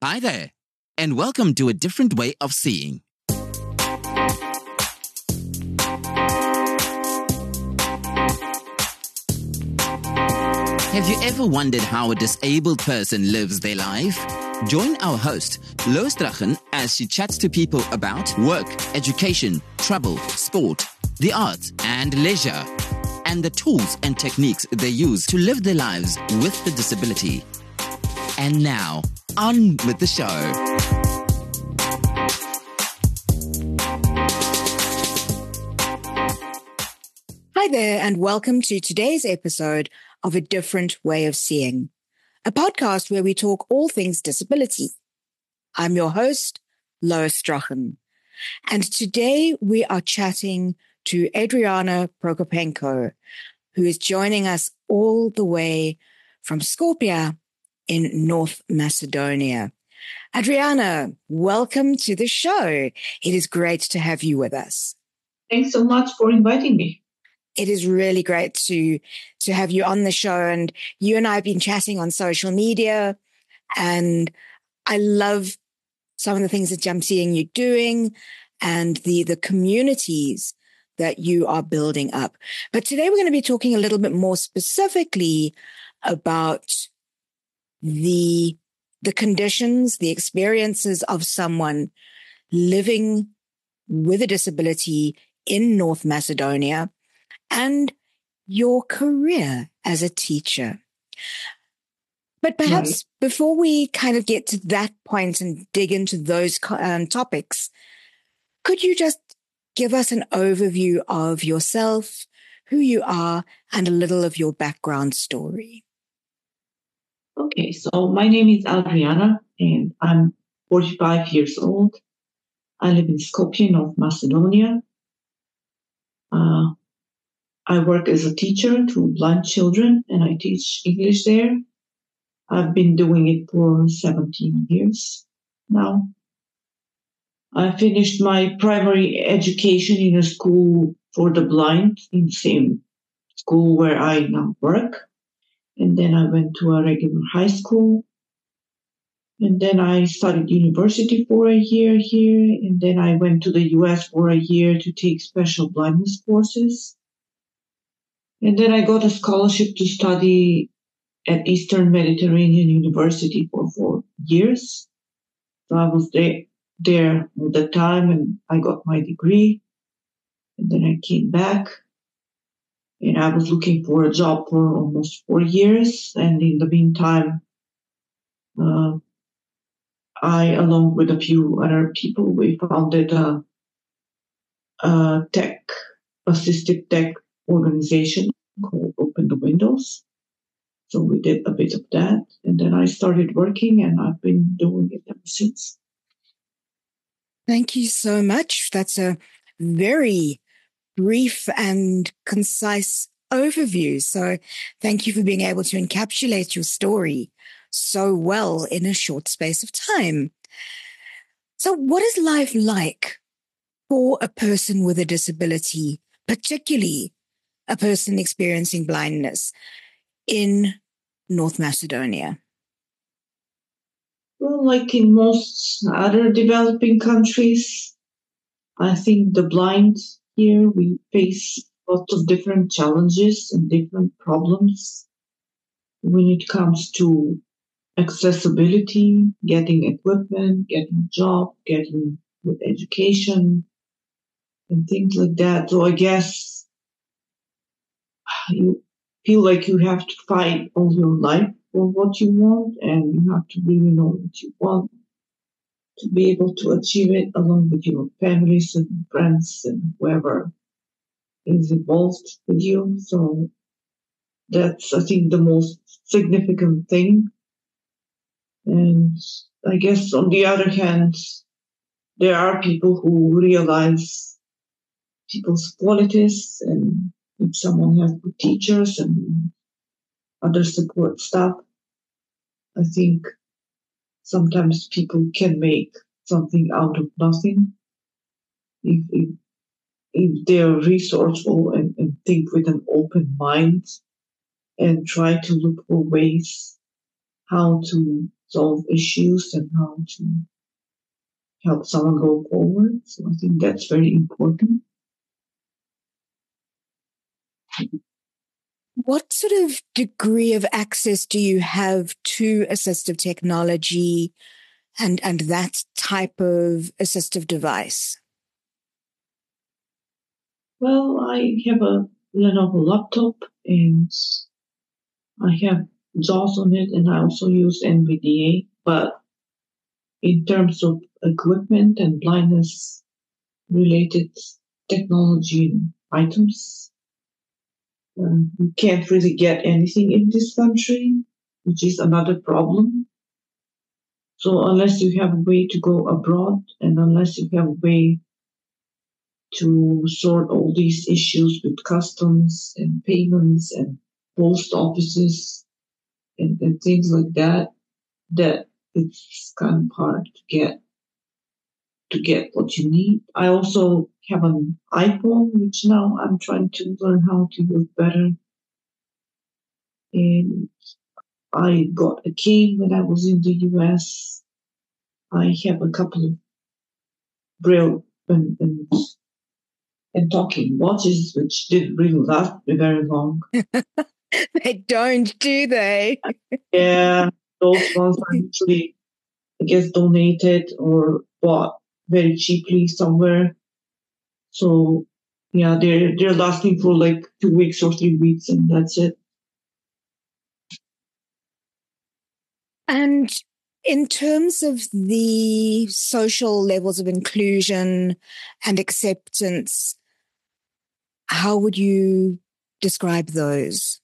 Hi there, and welcome to A Different Way of Seeing. Have you ever wondered how a disabled person lives their life? Join our host, Lois Drachen, as she chats to people about work, education, travel, sport, the arts, and leisure, and the tools and techniques they use to live their lives with the disability. And now, on with the show. Hi there, and welcome to today's episode of A Different Way of Seeing, a podcast where we talk all things disability. I'm your host, Lois Drachen, and today we are chatting to Adriana Prokopenko, who is joining us all the way from Skopje in North Macedonia. Adriana, welcome to the show. It is great to have you with us. Thanks so much for inviting me. It is really great to have you on the show. And you and I have been chatting on social media, and I love some of the things that I'm seeing you doing and the communities that you are building up. But today we're going to be talking a little bit more specifically about the conditions, the experiences of someone living with a disability in North Macedonia, and your career as a teacher. But perhaps before we kind of get to that point and dig into those topics, could you just give us an overview of yourself, who you are, and a little of your background story? Okay, so my name is Adriana, and I'm 45 years old. I live in Skopje, North Macedonia. I work as a teacher to blind children, and I teach English there. I've been doing it for 17 years now. I finished my primary education in a school for the blind in the same school where I now work. And then I went to a regular high school. And then I studied university for a year here. And then I went to the US for a year to take special blindness courses. And then I got a scholarship to study at Eastern Mediterranean University for 4 years. So I was there all the time, and I got my degree. And then I came back, and I was looking for a job for almost 4 years. And in the meantime, I, along with a few other people, we founded a assistive tech organization called Open the Windows. So we did a bit of that, and then I started working, and I've been doing it ever since. Thank you so much. That's a very brief and concise overview. So thank you for being able to encapsulate your story so well in a short space of time. So what is life like for a person with a disability, particularly a person experiencing blindness in North Macedonia? Well, like in most other developing countries, I think the blind here, we face lots of different challenges and different problems when it comes to accessibility, getting equipment, getting a job, getting good education, and things like that. So I guess you feel like you have to fight all your life for what you want, and you have to really know what you want to be able to achieve it along with your families and friends and whoever is involved with you. So that's, I think, the most significant thing. And I guess on the other hand, there are people who realize people's qualities, and if someone has good teachers and other support staff, I think sometimes people can make something out of nothing if they're resourceful and think with an open mind and try to look for ways how to solve issues and how to help someone go forward. So I think that's very important. What sort of degree of access do you have to assistive technology and that type of assistive device? Well, I have a Lenovo laptop and I have JAWS on it, and I also use NVDA. But in terms of equipment and blindness related technology items, you can't really get anything in this country, which is another problem. So unless you have a way to go abroad and unless you have a way to sort all these issues with customs and payments and post offices and things like that, that it's kind of hard to get what you need. I also have an iPhone, which now I'm trying to learn how to use better. And I got a cane when I was in the US. I have a couple of braille and talking watches, which didn't really last very long. They don't, do they? Yeah, those ones are usually, I guess, donated or bought very cheaply somewhere. So yeah, they're lasting for like 2 weeks or 3 weeks, and that's it. And in terms of the social levels of inclusion and acceptance, how would you describe those?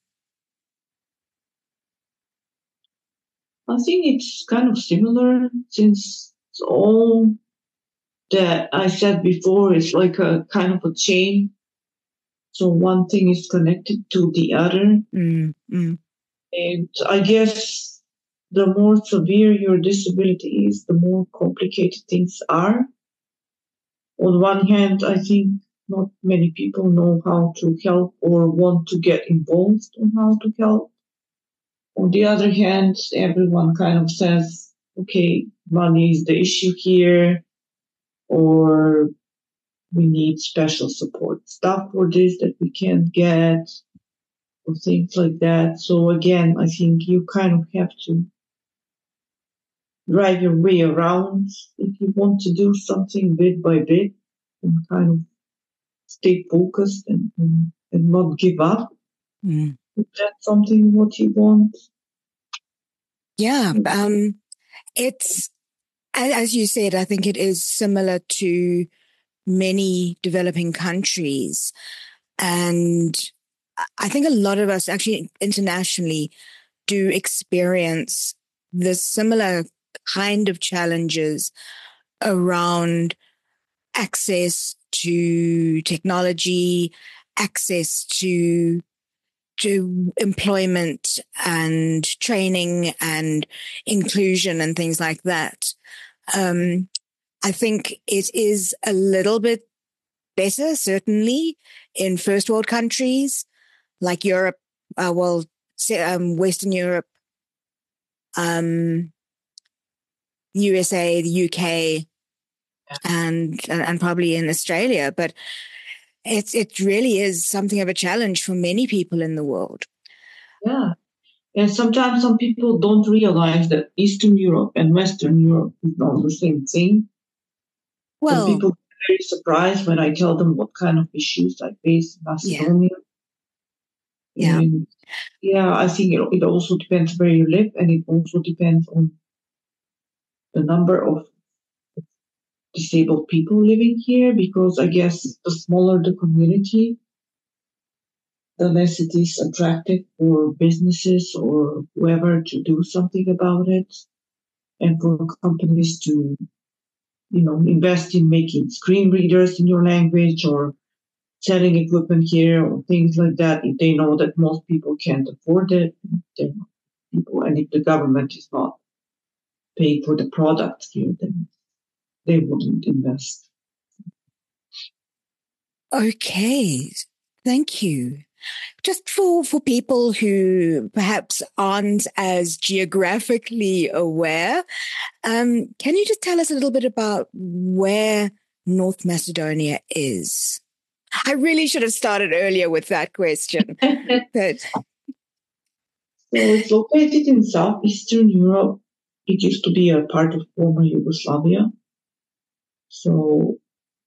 I think it's kind of similar since it's all that I said before is like a kind of a chain. So one thing is connected to the other. Mm-hmm. And I guess the more severe your disability is, the more complicated things are. On one hand, I think not many people know how to help or want to get involved on how to help. On the other hand, everyone kind of says, okay, money is the issue here, or we need special support staff for this that we can't get, or things like that. So again, I think you kind of have to drive your way around if you want to do something bit by bit and kind of stay focused and not give up. Mm. Is that something what you want? Yeah. It's, as you said, I think it is similar to many developing countries. And I think a lot of us actually internationally do experience the similar kind of challenges around access to technology, access to employment and training and inclusion and things like that. I think it is a little bit better, certainly in first world countries like Europe, Western Europe, USA, the UK, and probably in Australia. But it really is something of a challenge for many people in the world. Yeah. And sometimes some people don't realize that Eastern Europe and Western Europe is not the same thing. Well, and people are very surprised when I tell them what kind of issues I face in Macedonia. Yeah. And yeah, I think it also depends where you live, and it also depends on the number of disabled people living here, because I guess the smaller the community, the less it is attractive for businesses or whoever to do something about it, and for companies to, invest in making screen readers in your language or selling equipment here or things like that. If they know that most people can't afford it, then people, and if the government is not paying for the product here, then they wouldn't invest. Okay, thank you. Just for people who perhaps aren't as geographically aware, can you just tell us a little bit about where North Macedonia is? I really should have started earlier with that question. But So it's located in southeastern Europe. It used to be a part of former Yugoslavia. So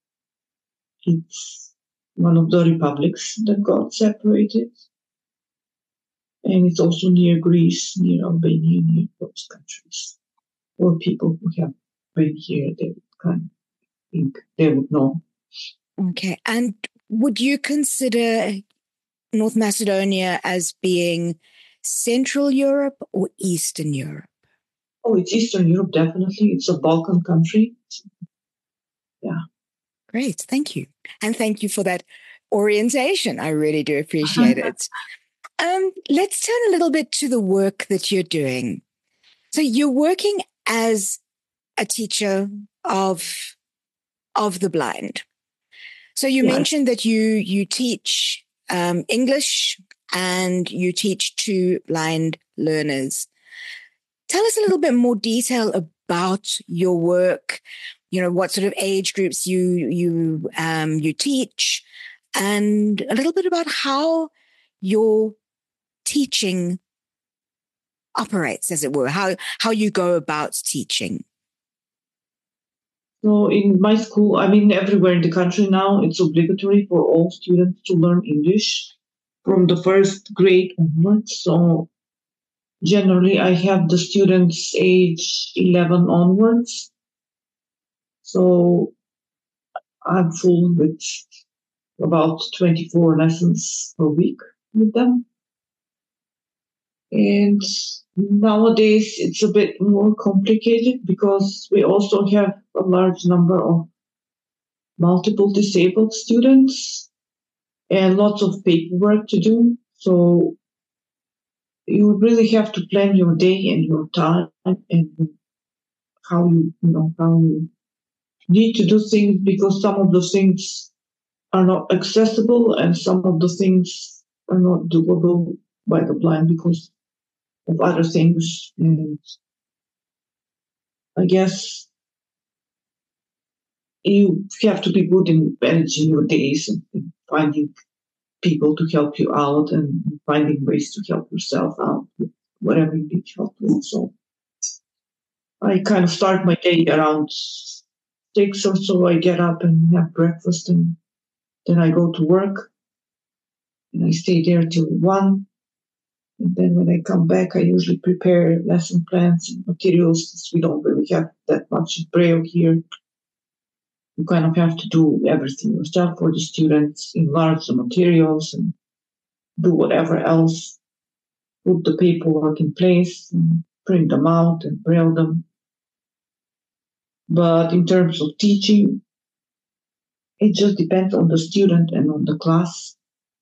it's one of the republics that got separated. And it's also near Greece, near Albania, near those countries. For people who have been here, they would kind of think they would know. Okay. And would you consider North Macedonia as being Central Europe or Eastern Europe? Oh, it's Eastern Europe, definitely. It's a Balkan country. Yeah. Great. Thank you. And thank you for that orientation. I really do appreciate it. Let's turn a little bit to the work that you're doing. So you're working as a teacher of the blind. So you mentioned that you teach English and you teach to blind learners. Tell us a little bit more detail about your work. You know, what sort of age groups you teach, and a little bit about how your teaching operates, as it were, how you go about teaching. So in my school, I mean, everywhere in the country now, it's obligatory for all students to learn English from the first grade onwards. So generally, I have the students age 11 onwards. So I'm full with about 24 lessons per week with them. And nowadays, it's a bit more complicated because we also have a large number of multiple disabled students and lots of paperwork to do. So you really have to plan your day and your time and how you need to do things, because some of the things are not accessible and some of the things are not doable by the blind because of other things. And I guess you have to be good in managing your days and finding people to help you out and finding ways to help yourself out with whatever you need help with. So I kind of start my day around 6 or so. I get up and have breakfast, and then I go to work and I stay there till 1. And then when I come back, I usually prepare lesson plans and materials, since we don't really have that much in Braille here. You kind of have to do everything yourself for the students, enlarge the materials and do whatever else, put the paperwork in place and print them out and Braille them. But in terms of teaching, it just depends on the student and on the class.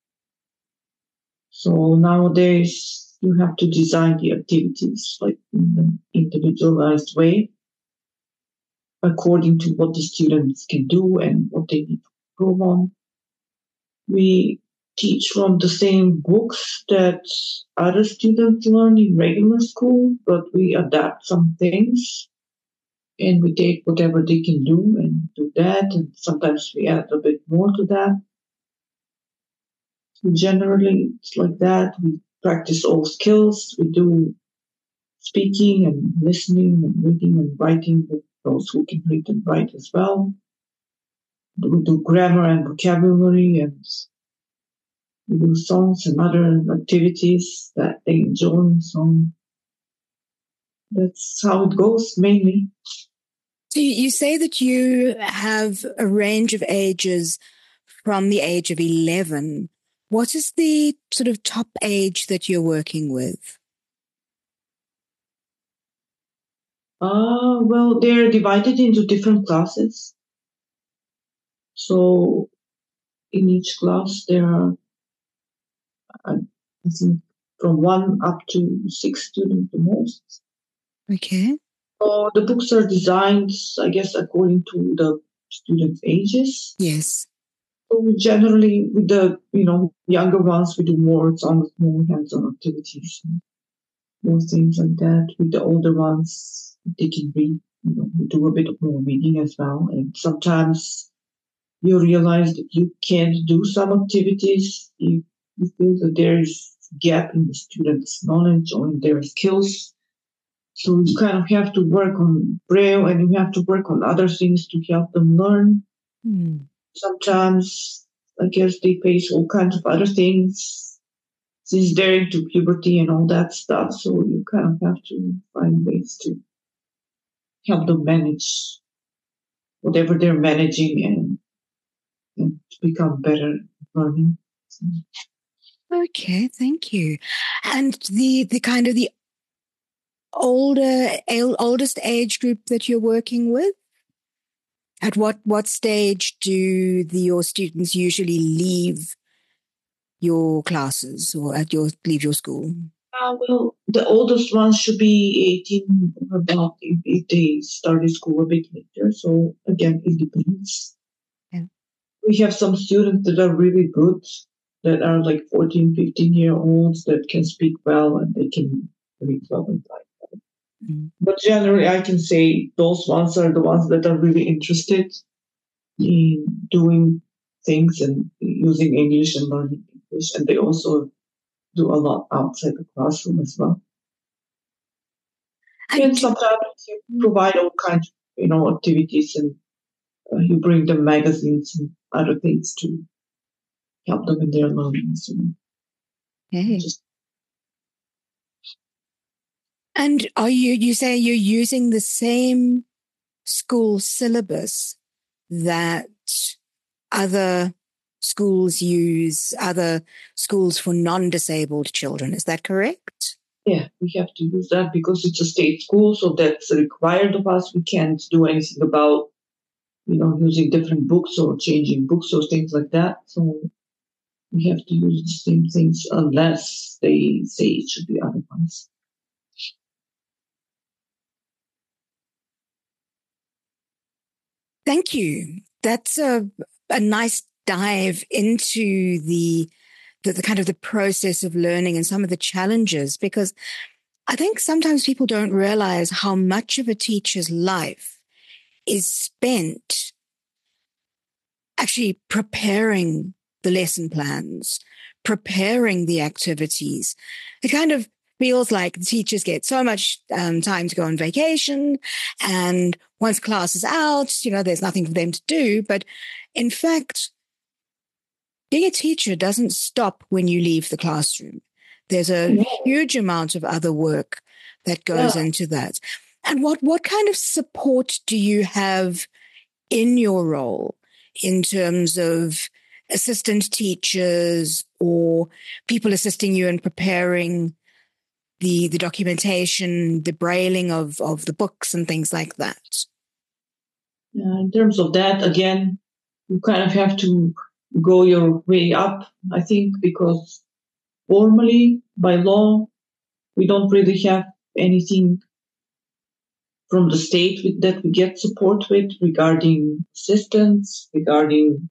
So nowadays, you have to design the activities like in an individualized way, according to what the students can do and what they need to improve on. We teach from the same books that other students learn in regular school, but we adapt some things and we take whatever they can do and do that, and sometimes we add a bit more to that. So generally, it's like that. We practice all skills. We do speaking and listening and reading and writing with those who can read and write as well. We do grammar and vocabulary, and we do songs and other activities that they enjoy. So that's how it goes mainly. So you say that you have a range of ages from the age of 11. What is the sort of top age that you're working with? Well, they're divided into different classes. So in each class, there are, I think, from 1 up to 6 students the most. Okay. So the books are designed, I guess, according to the students' ages. Yes. So we generally, with the younger ones, we do more more hands-on activities, more things like that. With the older ones, they can read. We do a bit of more reading as well. And sometimes you realize that you can't do some activities. You feel that there is gap in the students' knowledge or in their skills. So you kind of have to work on Braille and you have to work on other things to help them learn. Sometimes, I guess, they face all kinds of other things since they're into puberty and all that stuff. So you kind of have to find ways to help them manage whatever they're managing and to become better at learning. Okay, thank you. And the kind of the oldest age group that you're working with? At what stage do your students usually leave your classes or leave your school? Well, the oldest ones should be 18 or about if they started school a bit later. So again, it depends. Yeah. We have some students that are really good, that are like 14, 15-year-olds that can speak well and they can read well and write well. But generally, I can say those ones are the ones that are really interested in doing things and using English and learning English. And they also do a lot outside the classroom as well. And sometimes you provide all kinds of, activities and you bring them magazines and other things to help them in their learning. So And are you say you're using the same school syllabus that other schools use, other schools for non-disabled children? Is that correct? Yeah, we have to use that because it's a state school, so that's required of us. We can't do anything about, using different books or changing books or things like that. So we have to use the same things unless they say it should be otherwise. Thank you. That's a nice dive into the kind of the process of learning and some of the challenges, because I think sometimes people don't realize how much of a teacher's life is spent actually preparing the lesson plans, preparing the activities. It kind of feels like the teachers get so much time to go on vacation, and once class is out, there's nothing for them to do. But in fact, being a teacher doesn't stop when you leave the classroom. There's a huge amount of other work that goes into that. And what kind of support do you have in your role in terms of assistant teachers or people assisting you in preparing the documentation, the brailing of the books and things like that? In terms of that, again, you kind of have to go your way up, I think, because formally, by law, we don't really have anything from the state that we get support with regarding assistance, regarding,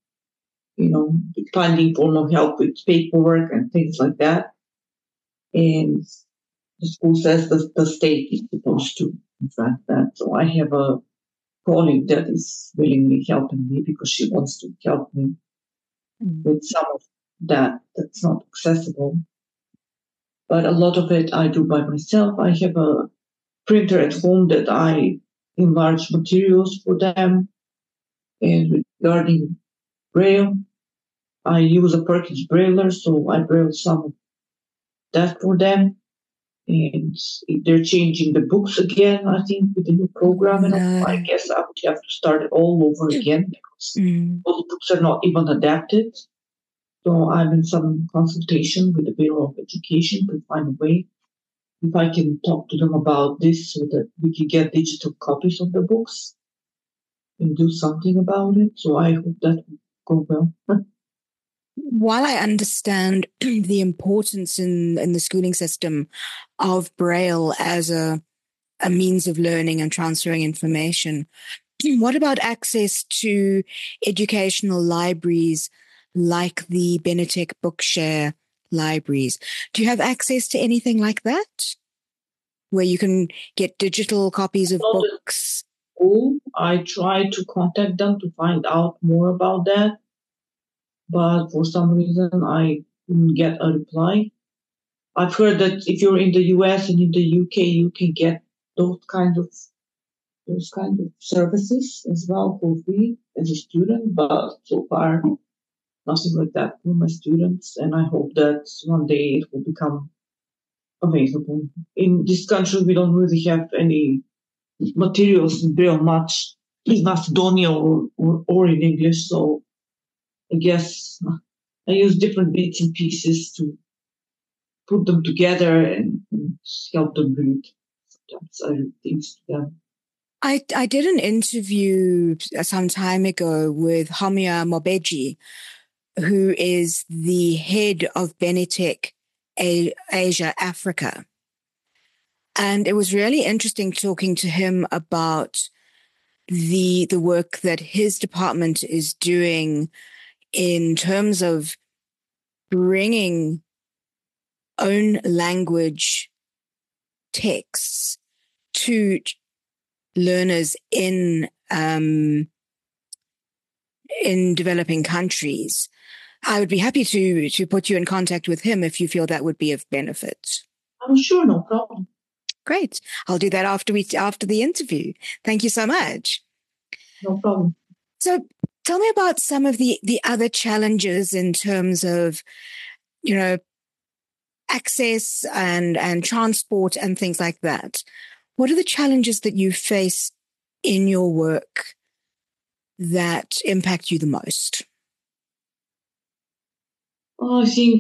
finding formal help with paperwork and things like that. And the school says the state is supposed to, in fact, that. So I have a colleague that is willingly helping me because she wants to help me with some of that that's not accessible. But a lot of it I do by myself. I have a printer at home that I enlarge materials for them. And regarding Braille, I use a Perkins Brailler, so I braille some of that for them. And if they're changing the books again, I think with the new program, I guess I would have to start it all over again because all the books are not even adapted. So I'm in some consultation with the Bureau of Education to find a way if I can talk to them about this so that we can get digital copies of the books and do something about it. So I hope that will go well. While I understand the importance in the schooling system of Braille as a means of learning and transferring information, what about access to educational libraries like the Benetech Bookshare libraries. Do you have access to anything like that, where you can get digital copies of books? I tried to contact them to find out more about that, but for some reason I didn't get a reply. I've heard that if you're in the US and in the UK, you can get those kind of services as well for free as a student, but so far nothing like that for my students, and I hope that one day it will become available. In this country, we don't really have any materials in Braille much in Macedonia or in English, so I guess I use different bits and pieces to put them together and help them read. Sometimes I read things to them. I did an interview some time ago with Hamia Mobeji, who is the head of Benetech Asia Africa. And it was really interesting talking to him about the work that his department is doing in terms of bringing own language texts to learners in developing countries. I would be happy to put you in contact with him if you feel that would be of benefit. I'm sure, no problem. Great. I'll do that after the interview. Thank you so much. No problem. So tell me about some of the other challenges in terms of, access and transport and things like that. What are the challenges that you face in your work that impact you the most? Well, I think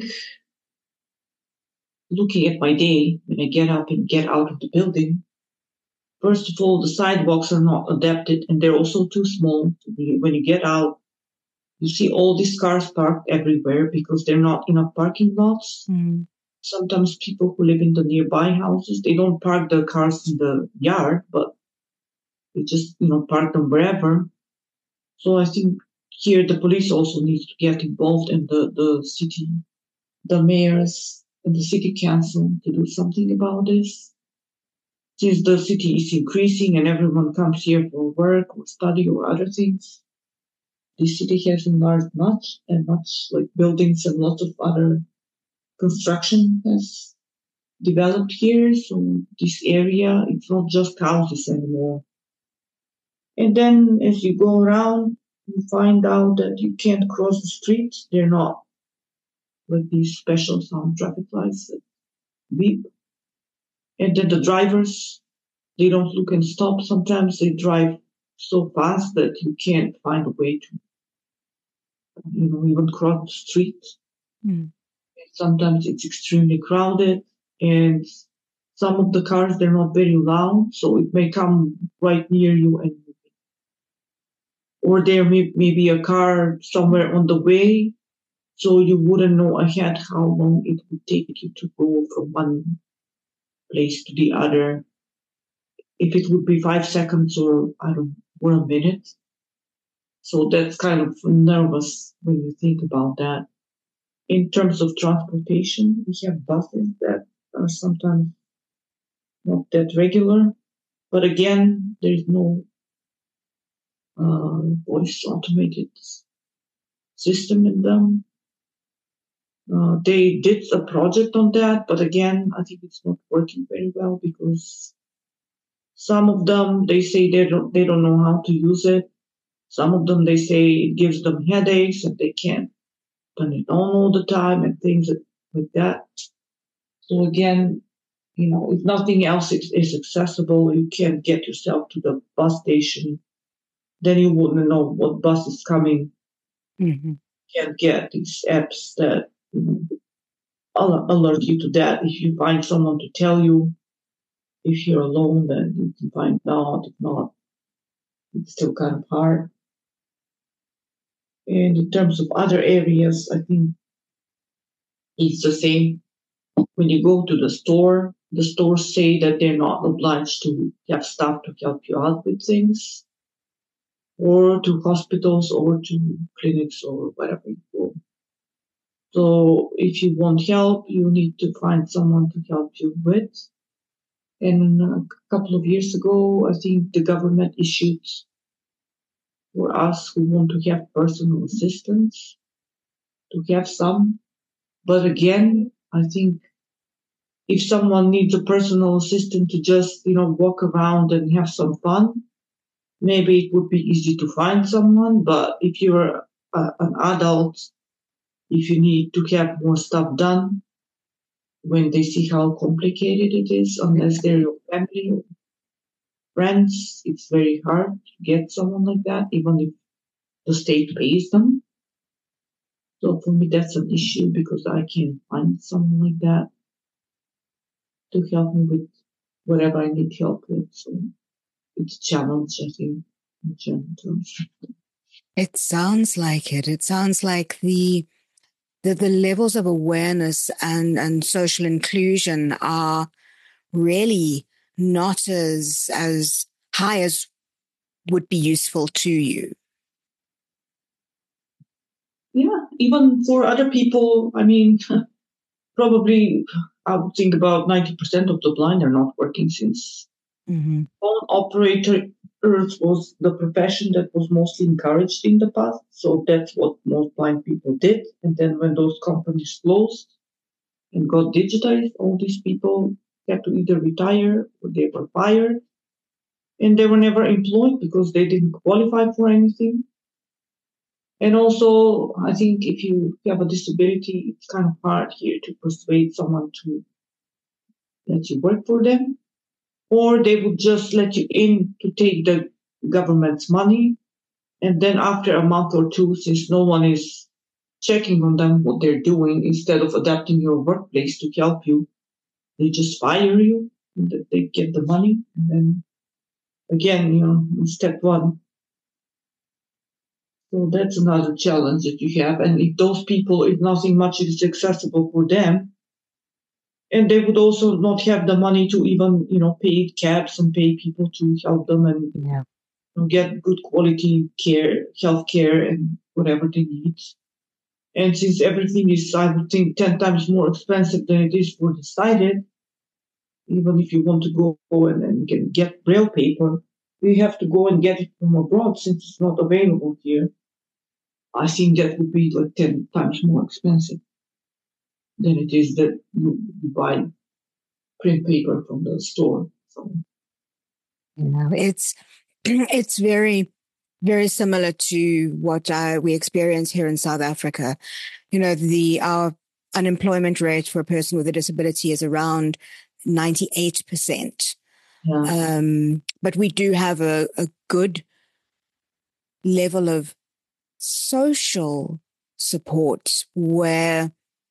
looking at my day when I get up and get out of the building, first of all, the sidewalks are not adapted and they're also too small. When you get out, you see all these cars parked everywhere because they're not enough parking lots. Mm. Sometimes people who live in the nearby houses, they don't park their cars in the yard, but they just, park them wherever. So I think here the police also needs to get involved in the city, the mayors and the city council to do something about this. Since the city is increasing and everyone comes here for work or study or other things, the city has enlarged much like buildings and lots of other construction has developed here. So this area, it's not just houses anymore. And then as you go around, you find out that you can't cross the street. They're not like these special sound traffic lights that beep. And then the drivers, they don't look and stop. Sometimes they drive so fast that you can't find a way to, even cross the street. Mm. Sometimes it's extremely crowded, and some of the cars, they're not very loud, so it may come right near you, or there may be a car somewhere on the way, so you wouldn't know ahead how long it would take you to go from one place to the other. If it would be 5 seconds or a minute. So that's kind of nervous when you think about that. In terms of transportation, we have buses that are sometimes not that regular. But again, there is no voice automated system in them. They did a project on that, but again, I think it's not working very well because some of them, they say they don't know how to use it. Some of them, they say it gives them headaches and they can't turn it on all the time and things like that. So again, if nothing else is accessible, you can't get yourself to the bus station, then you wouldn't know what bus is coming. Mm-hmm. You can't get these apps that alert you to that. If you find someone to tell you, if you're alone, then you can find out. If not, it's still kind of hard. And in terms of other areas, I think it's the same. When you go to the stores say that they're not obliged to have staff to help you out with things. or to hospitals or to clinics or whatever you go. So if you want help, you need to find someone to help you with. And a couple of years ago, I think the government issued for us who want to have personal assistants to have some. But again, I think if someone needs a personal assistant to just, walk around and have some fun, maybe it would be easy to find someone. But if you're an adult, if you need to have more stuff done, when they see how complicated it is, unless they're your family or friends, it's very hard to get someone like that, even if the state pays them. So for me, that's an issue because I can't find someone like that to help me with whatever I need help with. So it's a challenge, I think, in general terms. It sounds like it. It sounds like the levels of awareness and social inclusion are really not as high as would be useful to you. Yeah, even for other people, I mean, probably I would think about 90% of the blind are not working since phone operator was the profession that was mostly encouraged in the past. So that's what most blind people did. And then when those companies closed and got digitized, all these people had to either retire or they were fired. And they were never employed because they didn't qualify for anything. And also, I think if you have a disability, it's kind of hard here to persuade someone to let you work for them. Or they would just let you in to take the government's money. And then after a month or two, since no one is checking on them, what they're doing, instead of adapting your workplace to help you, they just fire you and they get the money. And then again, step one. So that's another challenge that you have. And if those people, if nothing much is accessible for them, and they would also not have the money to even, pay cabs and pay people to help them and get good quality care, healthcare, and whatever they need. And since everything is, I would think, 10 times more expensive than it is for the sighted, even if you want to go and get Braille paper, you have to go and get it from abroad since it's not available here. I think that would be like 10 times more expensive than it is that you buy print paper from the store. So, it's very, very similar to what we experience here in South Africa. Our unemployment rate for a person with a disability is around 98%. yeah. But we do have a good level of social support where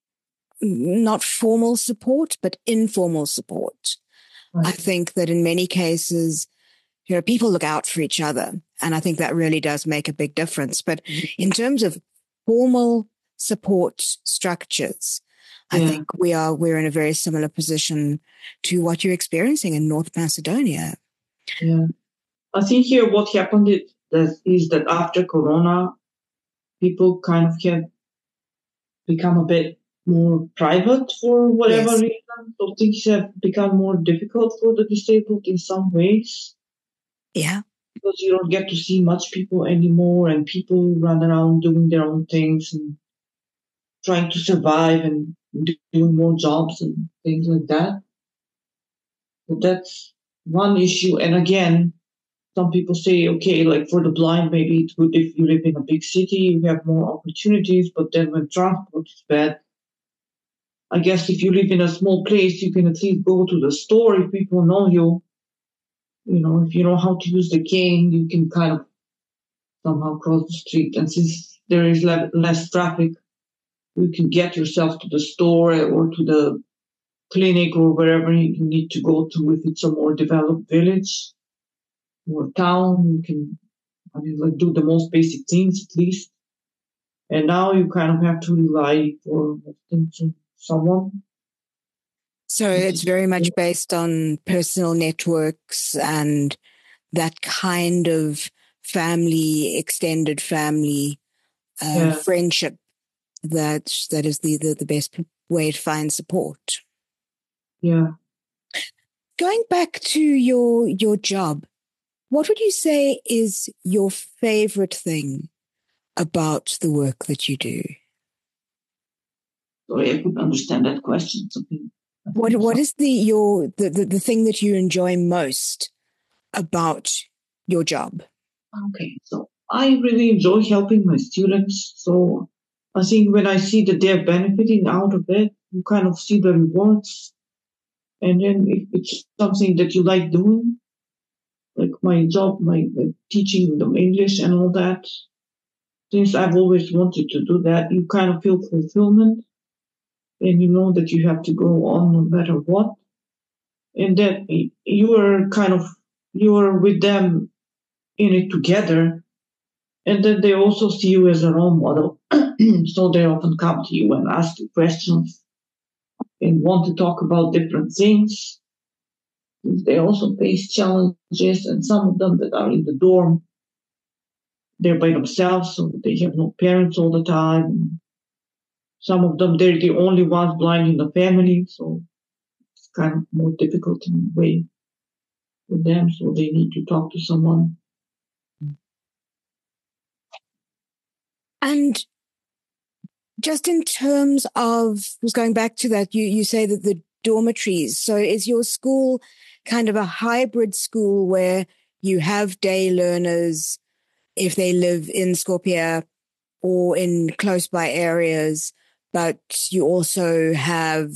not formal support, but informal support. Right. I think that in many cases, people look out for each other. And I think that really does make a big difference. But in terms of formal support structures, I think we're in a very similar position to what you're experiencing in North Macedonia. Yeah. I think here what happened is that after Corona, people kind of have become a bit more private for whatever reason. So things have become more difficult for the disabled in some ways. Yeah. Because you don't get to see much people anymore and people run around doing their own things and trying to survive and doing more jobs and things like that. So that's one issue. And again, some people say, okay, like for the blind, maybe it's good if you live in a big city, you have more opportunities. But then when transport is bad, I guess if you live in a small place, you can at least go to the store if people know you. If you know how to use the cane, you can kind of somehow cross the street. And since there is less traffic, you can get yourself to the store or to the clinic or wherever you need to go to. If it's a more developed village or town, you can do the most basic things at least. And now you kind of have to rely for someone. So it's very much based on personal networks and that kind of family, extended family, friendship, that is the best way to find support. Yeah. Going back to your job, what would you say is your favorite thing about the work that you do? Sorry, I couldn't understand that question. What is the thing that you enjoy most about your job? Okay, so I really enjoy helping my students. So I think when I see that they're benefiting out of it, you kind of see the rewards. And then if it's something that you like doing, like my job, my teaching them English and all that, since I've always wanted to do that, you kind of feel fulfillment. And you know that you have to go on no matter what. And that you're with them in it together. And then they also see you as a role model. So they often come to you and ask you questions and want to talk about different things. They also face challenges, and some of them that are in the dorm, they're by themselves, so they have no parents all the time. Some of them, they're the only ones blind in the family, so it's kind of more difficult in a way for them, so they need to talk to someone. And just in terms of, just going back to that, you say that the dormitories, so is your school kind of a hybrid school where you have day learners if they live in Skopje or in close by areas, but you also have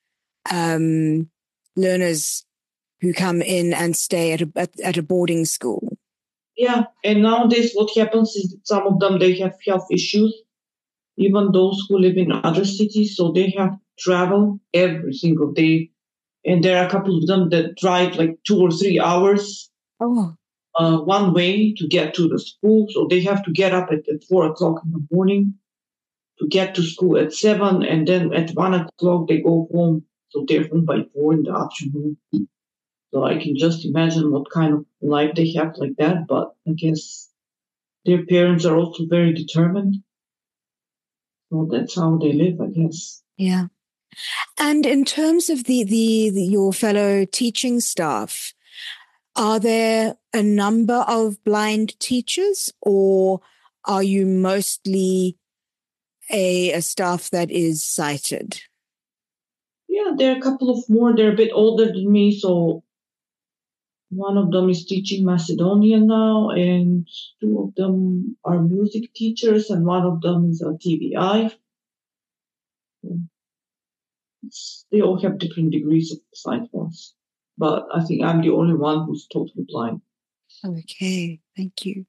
learners who come in and stay at a boarding school? Yeah, and nowadays what happens is that some of them, they have health issues, even those who live in other cities, so they have to travel every single day. And there are a couple of them that drive like 2 or 3 hours one way to get to the school. So they have to get up at 4 o'clock in the morning to get to school at 7, and then at 1 o'clock they go home. So they're home by 4 in the afternoon. So I can just imagine what kind of life they have like that. But I guess their parents are also very determined. So that's how they live, I guess. Yeah. And in terms of your fellow teaching staff, are there a number of blind teachers, or are you mostly a staff that is sighted? Yeah, there are a couple of more. They're a bit older than me, so one of them is teaching Macedonian now, and 2 of them are music teachers, and one of them is a TVI. They all have different degrees of sight loss, but I think I'm the only one who's totally blind. Okay, thank you.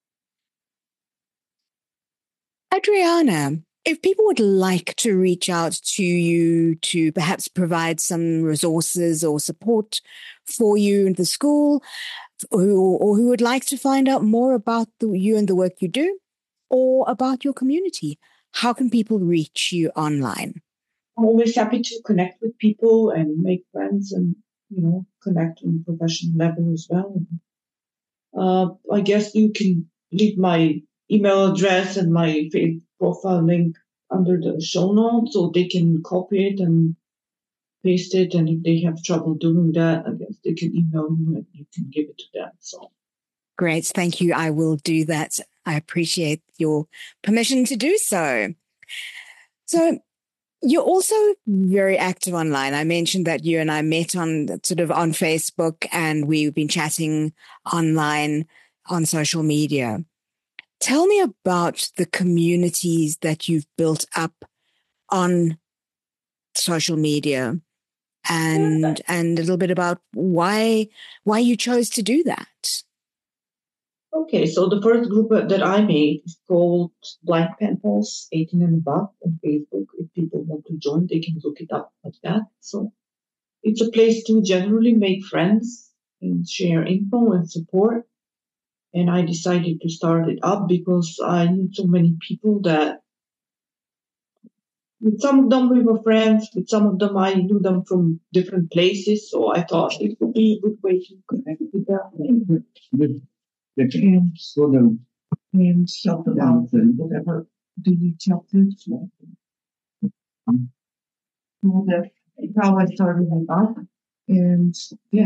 Adriana, if people would like to reach out to you to perhaps provide some resources or support for you in the school, or who would like to find out more about you and the work you do, or about your community, how can people reach you online? I'm always happy to connect with people and make friends and, connect on a professional level as well. I guess you can leave my email address and my Facebook profile link under the show notes, so they can copy it and paste it. And if they have trouble doing that, I guess they can email you and you can give it to them. So great. Thank you. I will do that. I appreciate your permission to do so. So you're also very active online. I mentioned that you and I met on Facebook, and we've been chatting online on social media. Tell me about the communities that you've built up on social media, and a little bit about why you chose to do that. Okay, so the first group that I made is called Blind Pen Pals 18 and above on Facebook. If people want to join, they can look it up like that. So it's a place to generally make friends and share info and support. And I decided to start it up because I knew so many people that with some of them we were friends, with some of them I knew them from different places. So I thought it would be a good way to connect with them. the camps, for the camps, help them out, and whatever they need help with. So that's how I started my up. And yeah,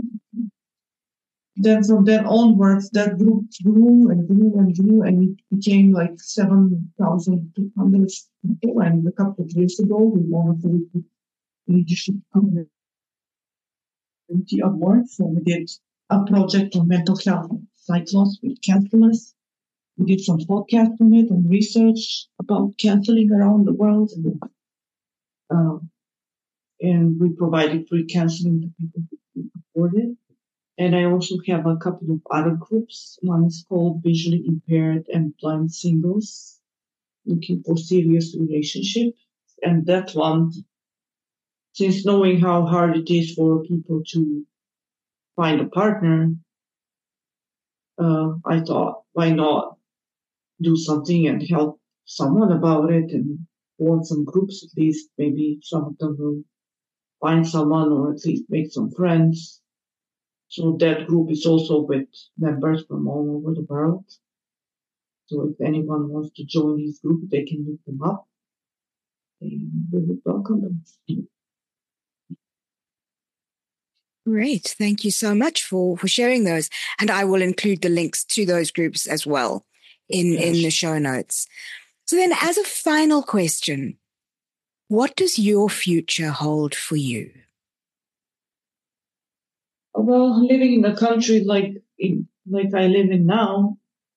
then from then onwards, that group grew and grew and grew, and it became like 7,200 people. And a couple of years ago, we wanted to leadership community award. So we did a project on mental health cycles with counselors. We did some podcasts on it and research about counseling around the world. And we provided free counseling to people who could afford it. And I also have a couple of other groups. One is called Visually Impaired and Blind Singles, looking for serious relationships. And that one, since knowing how hard it is for people to find a partner, I thought, why not do something and help someone about it and form some groups at least. Maybe some of them will find someone or at least make some friends. So that group is also with members from all over the world. So if anyone wants to join this group, they can look them up. And we would welcome them. Great. Thank you so much for sharing those. And I will include the links to those groups as well in the show notes. So then as a final question, what does your future hold for you? Well, living in a country like I live in now,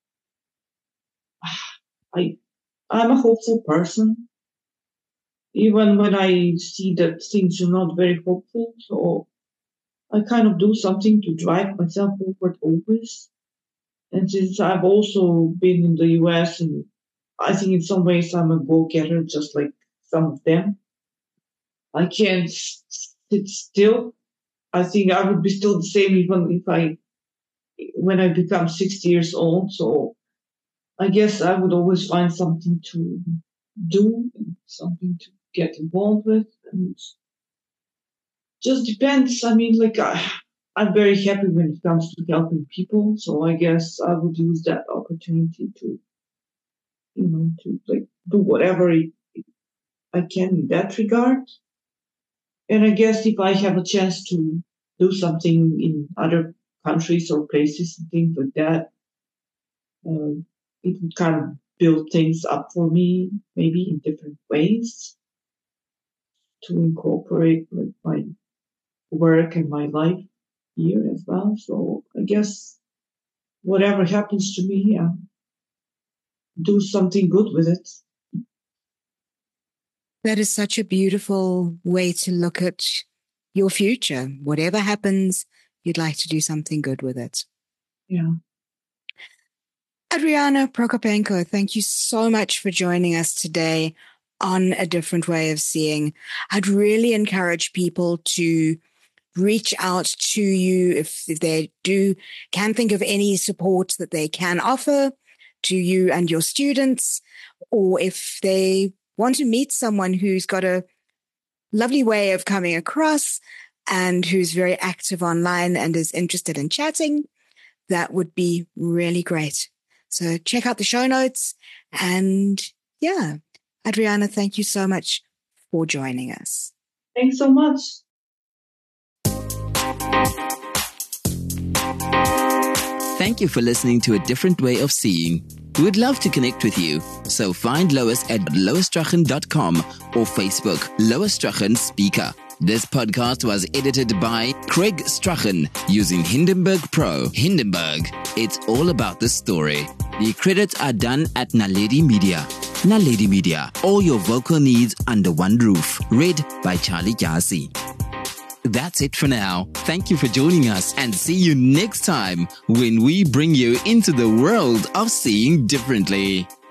I'm a hopeful person. Even when I see that things are not very hopeful, so I kind of do something to drive myself forward always. And since I've also been in the US, and I think in some ways I'm a go-getter, just like some of them. I can't sit still. I think I would be still the same even when I become 60 years old. So I guess I would always find something to do, and something to get involved with. And just depends. I mean, I'm very happy when it comes to helping people. So I guess I would use that opportunity to do whatever I can in that regard. And I guess if I have a chance to do something in other countries or places and things like that, it would kind of build things up for me, maybe in different ways, to incorporate my work and my life here as well. So I guess whatever happens to me, do something good with it. That is such a beautiful way to look at your future. Whatever happens, you'd like to do something good with it. Yeah. Adriana Prokopenko, thank you so much for joining us today on A Different Way of Seeing. I'd really encourage people to reach out to you if they can think of any support that they can offer to you and your students, or if they want to meet someone who's got a lovely way of coming across and who's very active online and is interested in chatting, that would be really great. So check out the show notes. And yeah, Adriana, thank you so much for joining us. Thanks so much. Thank you for listening to A Different Way of Seeing. We would love to connect with you, so find Lois at loisstrachan.com or Facebook, Lois Strachan Speaker. This podcast was edited by Craig Strachan using Hindenburg Pro. Hindenburg, it's all about the story. The credits are done at Naledi Media. Naledi Media, all your vocal needs under one roof. Read by Charlie Gyasi. That's it for now. Thank you for joining us, and see you next time when we bring you into the world of seeing differently.